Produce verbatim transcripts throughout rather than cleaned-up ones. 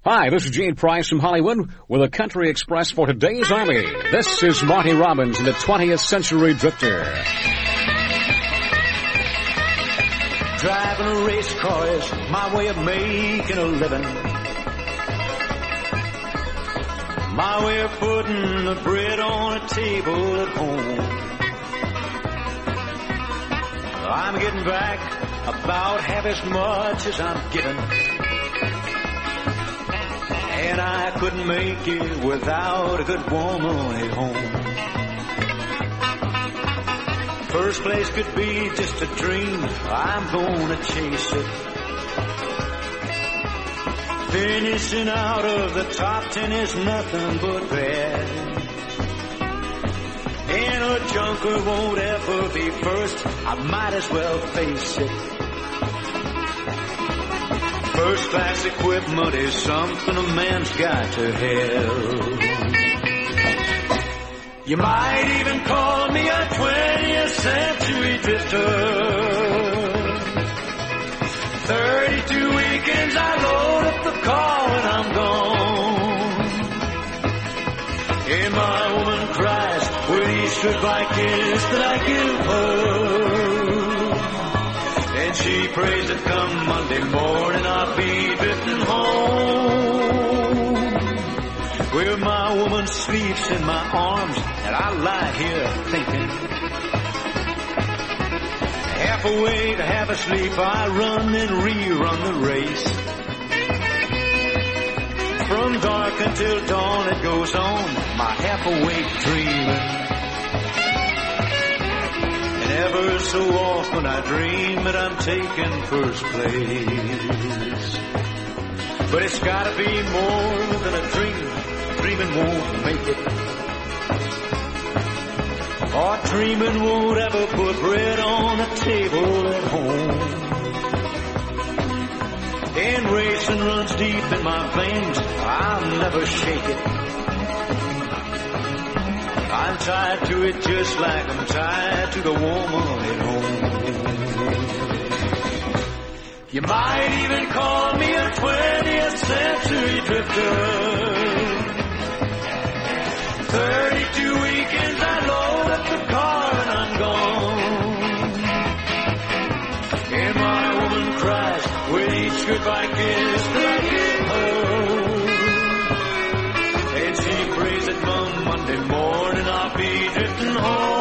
Hi, this is Gene Price from Hollywood with a Country Express for today's Army. This is Marty Robbins and the twentieth Century Drifter. Driving a race car is my way of making a living. My way of putting the bread on a table at home. I'm getting back about half as much as I'm giving. And I couldn't make it without a good woman at home. First place could be just a dream, I'm gonna chase it. Finishing out of the top ten is nothing but bad. And a junker won't ever be first, I might as well face it. First class equipment is something a man's got to have. You might even call me a twentieth century drifter. Thirty-two weekends I load up the car when I'm gone. And my woman cries with each goodbye kiss that I give her. And she prays that come Monday morning I'll be drifting home. Where my woman sleeps in my arms and I lie here thinking. Half awake, half asleep, I run and rerun the race. From dark until dawn it goes on, my half awake dreaming. Ever so often I dream that I'm taking first place. But it's gotta be more than a dream. Dreaming won't make it. Or dreaming won't ever put bread on the table at home. And racing runs deep in my veins, I'll never shake it. I'm tied to it just like I'm tied to the woman at home. You might even call me a twentieth century drifter. Thirty-two weekends I load up the car and I'm gone. And my woman cries with each goodbye kiss that I give her. And she prays that come Monday morning I'll be drifting home.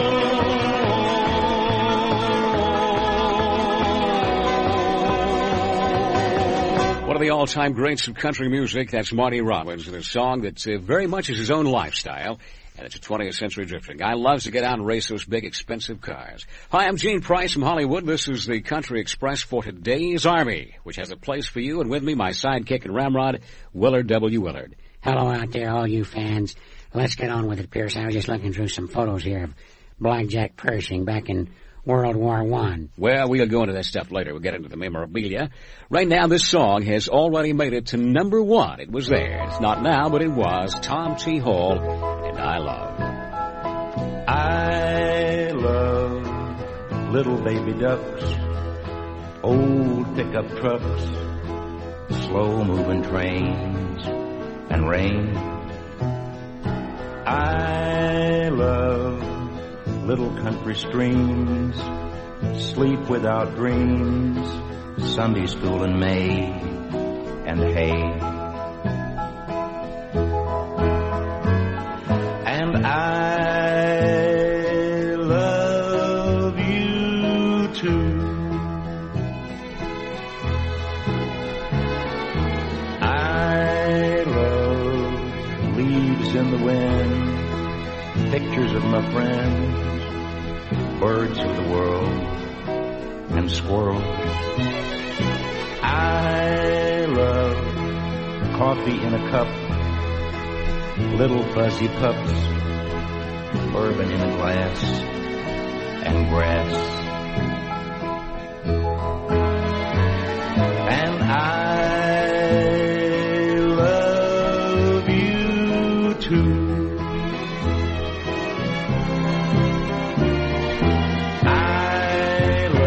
One of the all-time greats of country music, that's Marty Robbins, and a song that uh, very much is his own lifestyle, and it's a twentieth Century Drifter. Guy loves to get out and race those big, expensive cars. Hi, I'm Gene Price from Hollywood. This is the Country Express for today's Army, which has a place for you, and with me, my sidekick and ramrod, Willard W. Willard. Hello out there, all you fans. Let's get on with it, Pierce. I was just looking through some photos here of Blackjack Pershing back in World War One. Well, we'll go into that stuff later. We'll get into the memorabilia. Right now, this song has already made it to number one. It was there. It's not now, but it was. Tom T. Hall and I Love. I love little baby ducks, old pickup trucks, slow-moving trains, and rain. I love little country streams, sleep without dreams, Sunday school in May, and hay. And I love you too. I love leaves in the wind, pictures of my friends, birds of the world, and squirrels. I love coffee in a cup, little fuzzy pups, bourbon in a glass, and grass. And I love you too.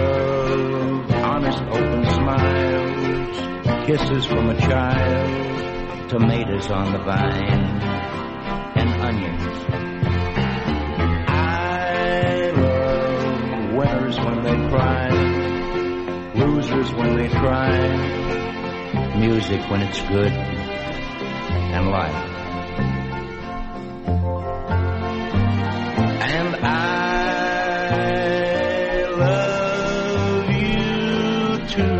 Kisses from a child, tomatoes on the vine, and onions. I love winners when they cry, losers when they try, music when it's good, and life. And I love you too.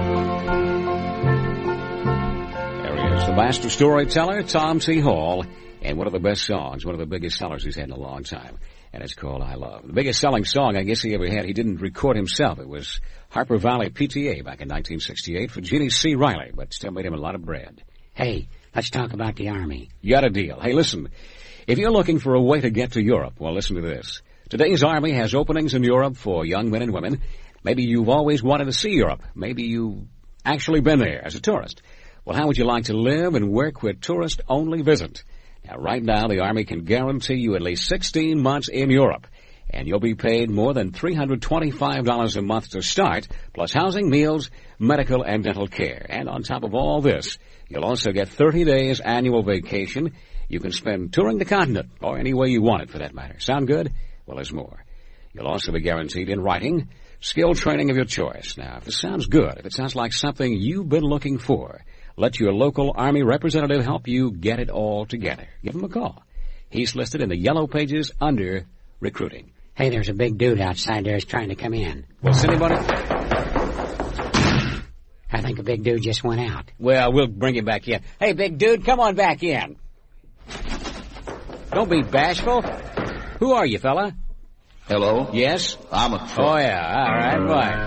There he is, the master storyteller, Tom C. Hall, and one of the best songs, one of the biggest sellers he's had in a long time, and it's called I Love. The biggest selling song I guess he ever had, he didn't record himself. It was Harper Valley P T A back in nineteen sixty-eight for Jeannie C. Riley, but still made him a lot of bread. Hey, let's talk about the Army. You got a deal. Hey, listen, if you're looking for a way to get to Europe, well, listen to this. Today's Army has openings in Europe for young men and women. Maybe you've always wanted to see Europe. Maybe you've actually been there as a tourist. Well, how would you like to live and work where tourists only visit? Now, right now, the Army can guarantee you at least sixteen months in Europe, and you'll be paid more than three hundred twenty-five dollars a month to start, plus housing, meals, medical, and dental care. And on top of all this, you'll also get thirty days annual vacation. You can spend touring the continent, or any way you want it, for that matter. Sound good? Well, there's more. You'll also be guaranteed in writing, skill training of your choice. Now, if it sounds good, if it sounds like something you've been looking for, let your local Army representative help you get it all together. Give him a call. He's listed in the yellow pages under recruiting. Hey, there's a big dude outside there who's trying to come in. Well, does anybody? I think a big dude just went out. Well, we'll bring him back in. Hey, big dude, come on back in. Don't be bashful. Who are you, fella? Hello? Yes? I'm a truck. Oh, yeah. All right, bye.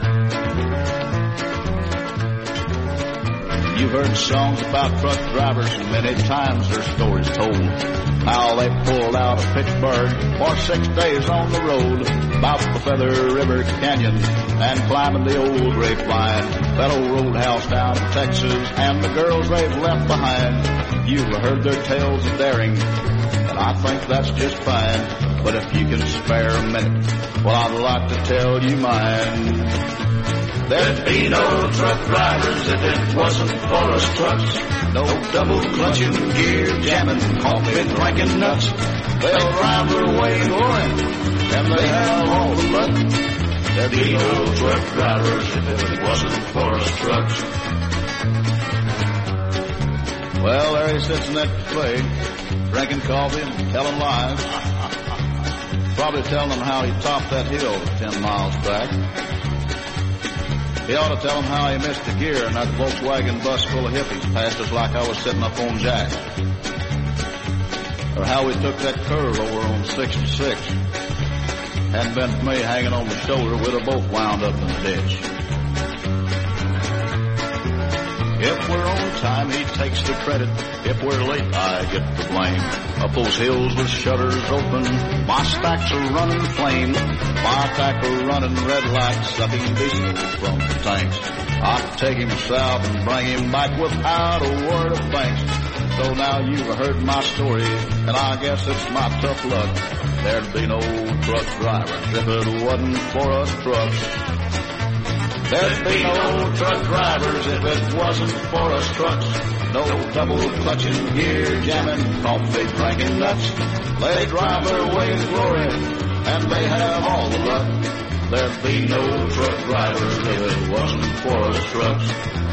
You've heard songs about truck drivers, and many times their stories told. How they pulled out of Pittsburgh for six days on the road, about the Feather River Canyon and climbing the old grapevine, that old roadhouse down in Texas, and the girls they've left behind. You've heard their tales of daring, and I think that's just fine. But if you can spare a minute, well, I'd like to tell you mine. There'd be no truck drivers if it wasn't for us trucks. No double clutching, gear jamming, coffee drinking nuts. They'll drive their way going, and they have all the luck. There'd be no truck drivers if it wasn't for us trucks. Well, there he sits in that clay, drinking coffee and telling lies. Probably telling them how he topped that hill ten miles back. He ought to tell them how he missed the gear and that Volkswagen bus full of hippies passed us like I was sitting up on Jack. Or how we took that curve over on sixty-six. Hadn't been for me hanging on the shoulder, we'd have both wound up in the ditch. If we're on time, he takes the credit. If we're late, I get the blame. Up those hills with shutters open, my stacks are running flame. My tackle running red like sucking diesel from the tanks. I'd take him south and bring him back without a word of thanks. So now you've heard my story, and I guess it's my tough luck. There'd be no truck drivers if it wasn't for us trucks. There'd be no truck drivers if it wasn't for us trucks. No double clutching, gear jamming, coffee drinking nuts. They drive their way in glory, and they have all the luck. There'd be no truck drivers if it wasn't for us trucks.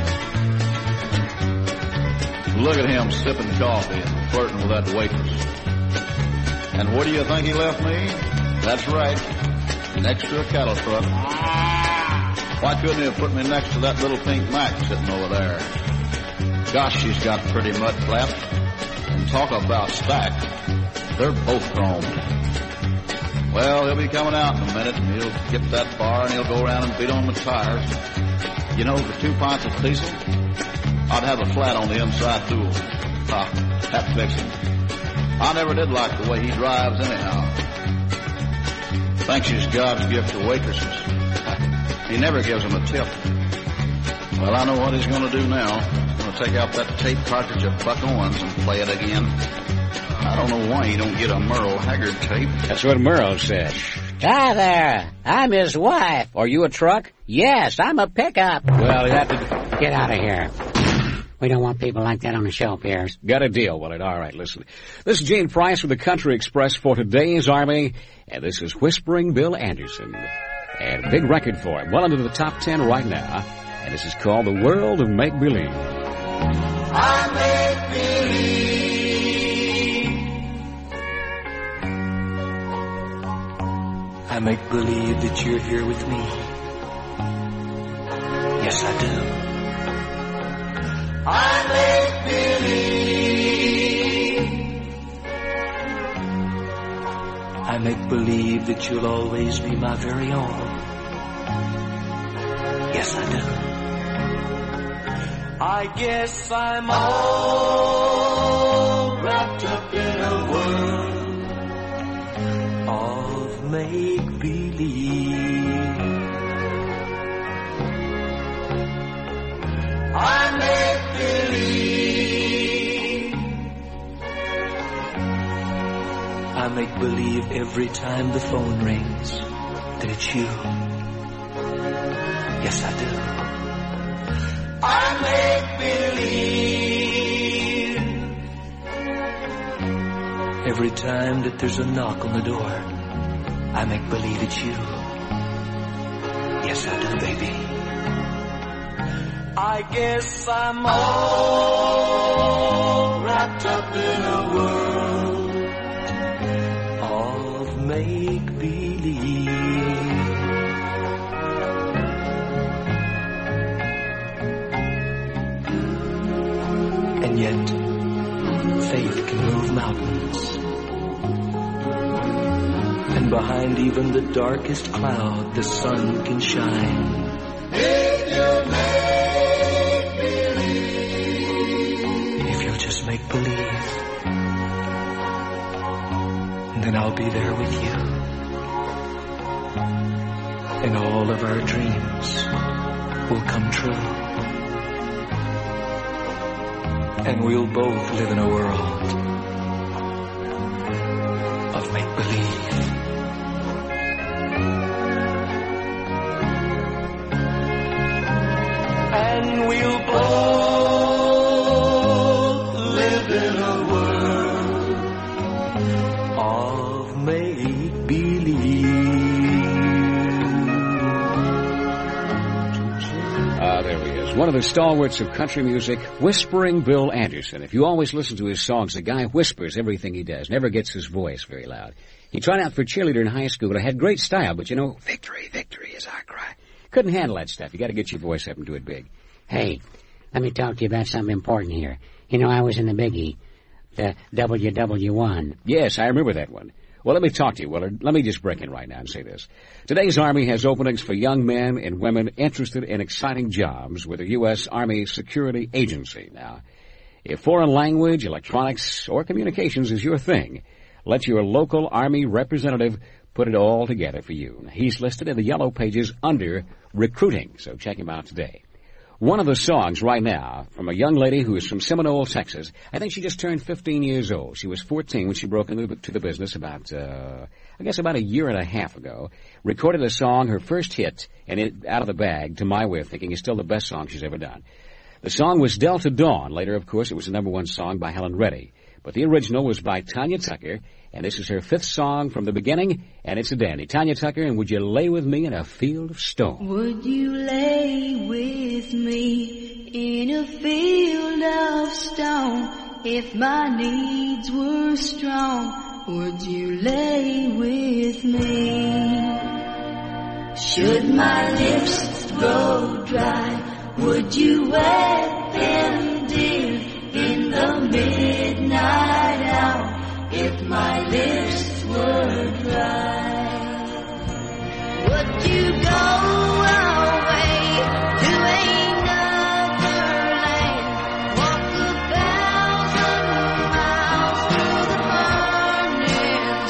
Look at him sipping coffee and flirting with that waitress. And where do you think he left me? That's right, next to a cattle truck. Why couldn't he have put me next to that little pink Mac sitting over there? Gosh, she's got pretty mud flaps. And talk about stacked. They're both chromed. Well, he'll be coming out in a minute, and he'll get that far, and he'll go around and beat on the tires. You know, for two pints of diesel, I'd have a flat on the inside tool. Ah, that fix him. I never did like the way he drives anyhow. Thinks he's God's gift to waitresses. He never gives them a tip. Well, I know what he's going to do now. He's going to take out that tape cartridge of Buck Owens and play it again. I don't know why he don't get a Merle Haggard tape. That's what Merle said. Hi there, I'm his wife. Are you a truck? Yes, I'm a pickup. Well, you have to... Get out of here. We don't want people like that on the show, Pierce. Got a deal, Willard. All right, listen. This is Gene Price with the Country Express for today's Army, and this is Whispering Bill Anderson. And a big record for him, well into the top ten right now, and this is called The World of Make-Believe. I make believe. I make believe that you're here with me. Yes, I do. I make believe. I make believe that you'll always be my very own. Yes, I do. I guess I'm all wrapped up in a world of make-believe. I make believe. I make believe every time the phone rings that it's you. Yes, I do. I make believe. Every time that there's a knock on the door, I make believe it's you. Yes, I do, baby. I guess I'm all wrapped up in a world of make-believe. And yet, faith can move mountains. And behind even the darkest cloud, the sun can shine. If you make believe. If you'll just make believe, then I'll be there with you. And all of our dreams will come true. And we'll both live in a world of make-believe. And we'll both live in a world of make-believe. Ah, there he is. One of the stalwarts of country music, Whispering Bill Anderson. If you always listen to his songs, the guy whispers everything he does, never gets his voice very loud. He tried out for cheerleader in high school, and had great style, but you know, victory, victory is our cry. Couldn't handle that stuff. You got to get your voice up and do it big. Hey, let me talk to you about something important here. You know, I was in the biggie, the W W one. Yes, I remember that one. Well, let me talk to you, Willard. Let me just break in right now and say this. Today's Army has openings for young men and women interested in exciting jobs with the U S. Army Security Agency. Now, if foreign language, electronics, or communications is your thing, let your local Army representative put it all together for you. He's listed in the yellow pages under recruiting, so check him out today. One of the songs right now from a young lady who is from Seminole, Texas. I think she just turned fifteen years old. She was fourteen when she broke into the business about, uh, I guess about a year and a half ago. Recorded a song, her first hit, and it, out of the bag, to my way of thinking, is still the best song she's ever done. The song was Delta Dawn. Later, of course, it was the number one song by Helen Reddy. But the original was by Tanya Tucker, and this is her fifth song from the beginning, and it's a dandy. Tanya Tucker, and Would You Lay With Me in a Field of Stone? Would you lay with me in a field of stone? If my needs were strong, would you lay with me? Should my lips grow dry, would you wet them, dear, in the midnight hour? If my lips were dry, would you go away to another land, walk a thousand miles through the burning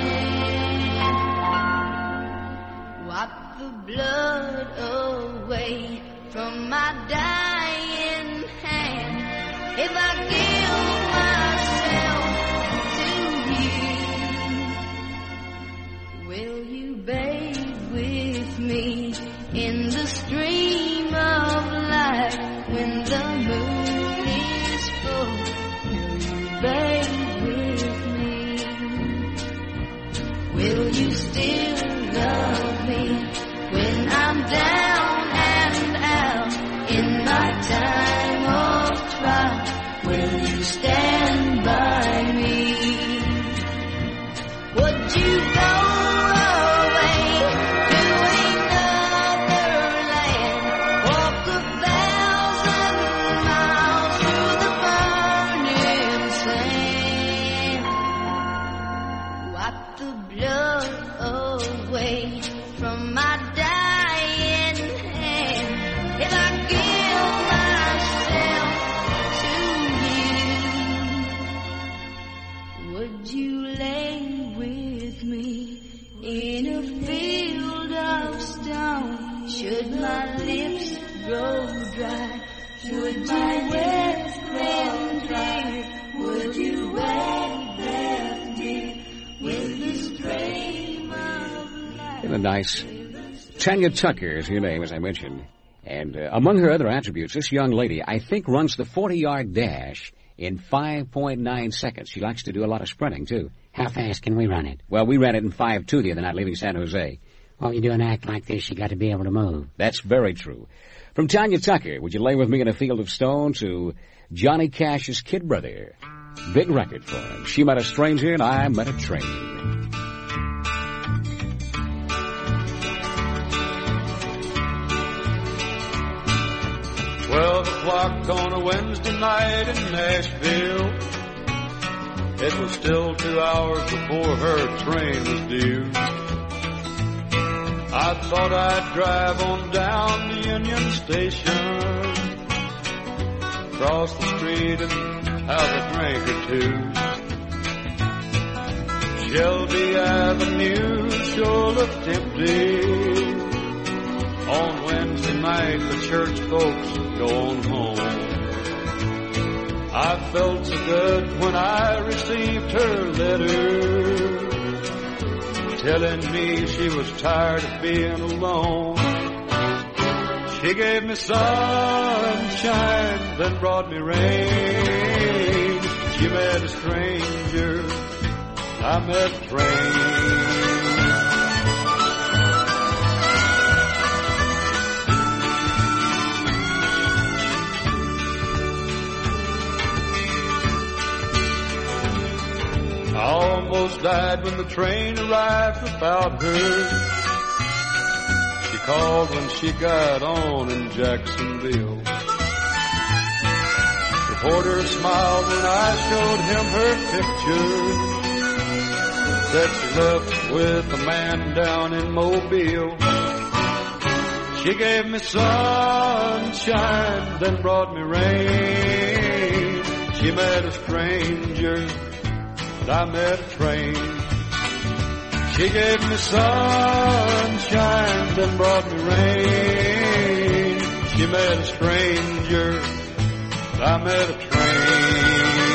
sand, wipe the blood away from my dying hand? If I give myself to you, Would you lay with me in a field of stone? Should my lips grow dry? Should my lips grow dry? Would you wake there me with the stream of light? And a nice Tanya Tucker is her name, as I mentioned. And uh, among her other attributes, this young lady, I think, runs the forty-yard dash in five point nine seconds. She likes to do a lot of sprinting, too. How fast can we run it? Well, we ran it in five two the other night, leaving San Jose. Well, you do an act like this, you got to be able to move. That's very true. From Tanya Tucker, would you lay with me in a field of stone, to Johnny Cash's kid brother. Big record for him. She met a stranger and I met a train. Twelve o'clock on a Wednesday night in Nashville. It was still two hours before her train was due. I thought I'd drive on down to Union Station, cross the street and have a drink or two. Shelby Avenue sure looked empty. On Wednesday night the church folks going home. I felt so good when I received her letter, telling me she was tired of being alone. She gave me sunshine, then brought me rain. She met a stranger, I met a train. I almost died when the train arrived without her. She called when she got on in Jacksonville. The porter smiled when I showed him her picture. Said she left with a man down in Mobile. She gave me sunshine, then brought me rain. She met a stranger, I met a train. She gave me sunshine, then brought me rain. She met a stranger, I met a train.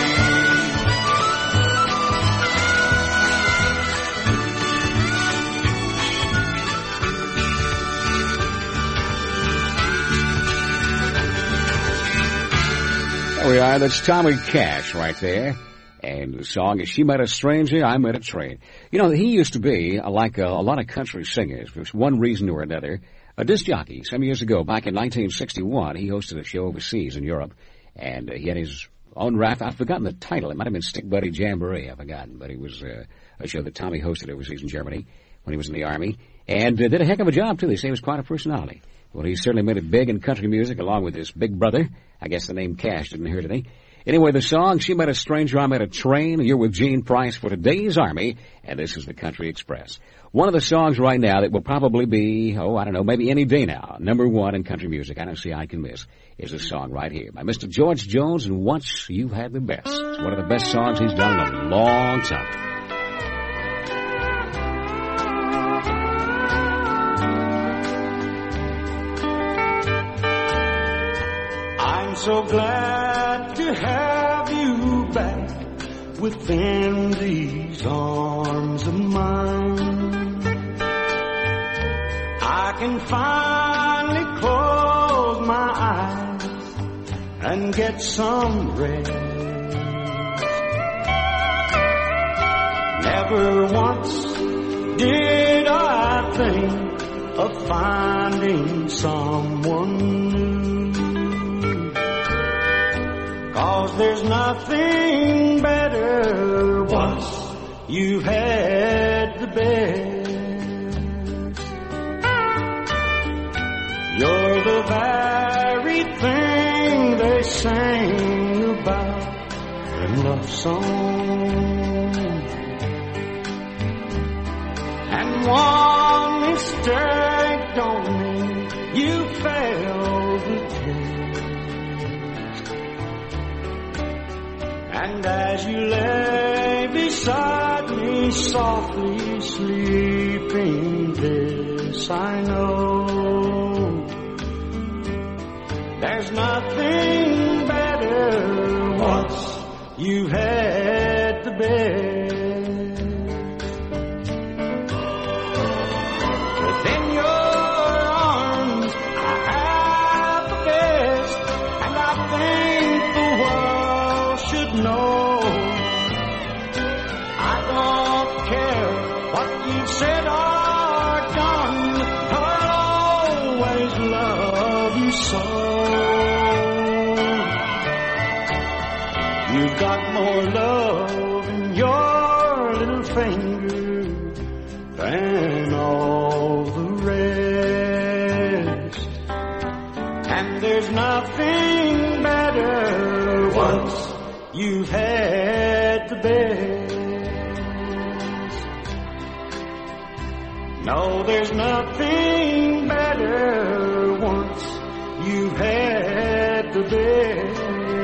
There we are. That's Tommy Cash right there. And the song is She Met a Stranger, I Met a Train. You know, he used to be, uh, like uh, a lot of country singers, for one reason or another, a disc jockey. Some years ago, back in nineteen sixty-one, he hosted a show overseas in Europe, and uh, he had his own rap. I've forgotten the title. It might have been Stick Buddy Jamboree. I've forgotten, but it was uh, a show that Tommy hosted overseas in Germany when he was in the Army, and uh, did a heck of a job, too. They say he was quite a personality. Well, he certainly made it big in country music, along with his big brother. I guess the name Cash didn't hurt any. Anyway, the song, She Met a Stranger, I Met a Train. You're with Gene Price for today's Army, and this is the Country Express. One of the songs right now that will probably be, oh, I don't know, maybe any day now, number one in country music, I don't see I can miss, is a song right here by Mister George Jones, and Once You've Had the Best. It's one of the best songs he's done in a long time. I'm so glad to have you back within these arms of mine. I can finally close my eyes and get some rest. Never once did I think of finding someone new. 'Cause there's nothing better once you've had the best. You're the very thing they sang about in love songs. And one mistake don't mean you failed the test. And as you lay beside beside me, softly sleeping. This I know, there's nothing better once you've had the best. Within your arms I have the best, and I think the world should know. I don't care what you've said or done, I'll always love you so. You've got more love in your little finger than all the rest, and there's nothing better once you've had the best. No, there's nothing better once you've had the best.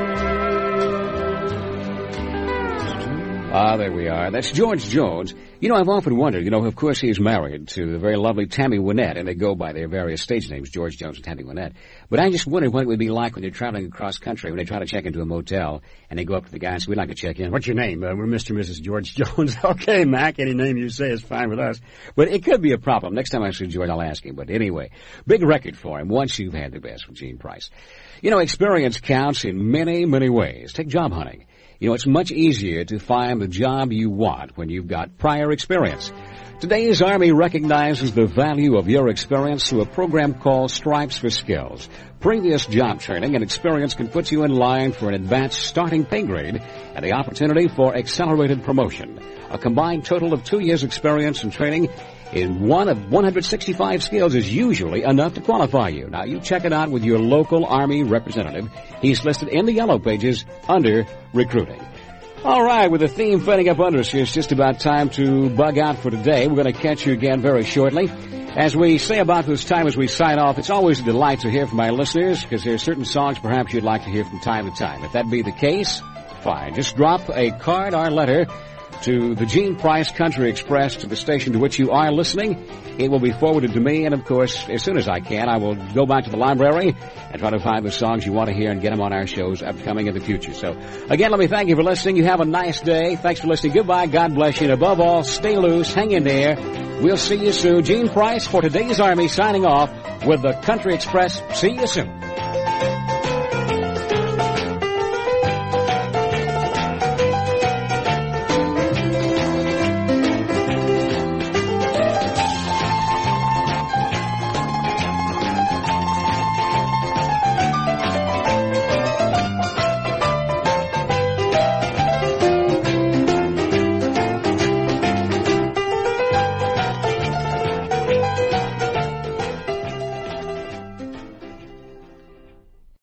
Ah, there we are. That's George Jones. You know, I've often wondered, you know, of course he's married to the very lovely Tammy Wynette, and they go by their various stage names, George Jones and Tammy Wynette. But I just wondered what it would be like when you're traveling across country, when they try to check into a motel, and they go up to the guy and say, we'd like to check in. What's your name? Uh, we're Mister and Missus George Jones. Okay, Mac, any name you say is fine with us. But it could be a problem. Next time I see George, I'll ask him. But anyway, big record for him, Once You've Had the Best with Gene Price. You know, experience counts in many, many ways. Take job hunting. You know, it's much easier to find the job you want when you've got prior experience. Today's Army recognizes the value of your experience through a program called Stripes for Skills. Previous job training and experience can put you in line for an advanced starting pay grade and the opportunity for accelerated promotion. A combined total of two years experience and training in one of one hundred sixty-five skills is usually enough to qualify you. Now, you check it out with your local Army representative. He's listed in the yellow pages under recruiting. All right, with the theme fading up under us here, it's just about time to bug out for today. We're going to catch you again very shortly. As we say about this time as we sign off, it's always a delight to hear from our listeners because there are certain songs perhaps you'd like to hear from time to time. If that be the case, fine. Just drop a card or letter to the Gene Price Country Express to the station to which you are listening. It will be forwarded to me, and of course, as soon as I can, I will go back to the library and try to find the songs you want to hear and get them on our shows upcoming in the future. So, again, let me thank you for listening. You have a nice day. Thanks for listening. Goodbye. God bless you. And above all, stay loose. Hang in there. We'll see you soon. Gene Price for today's Army signing off with the Country Express. See you soon.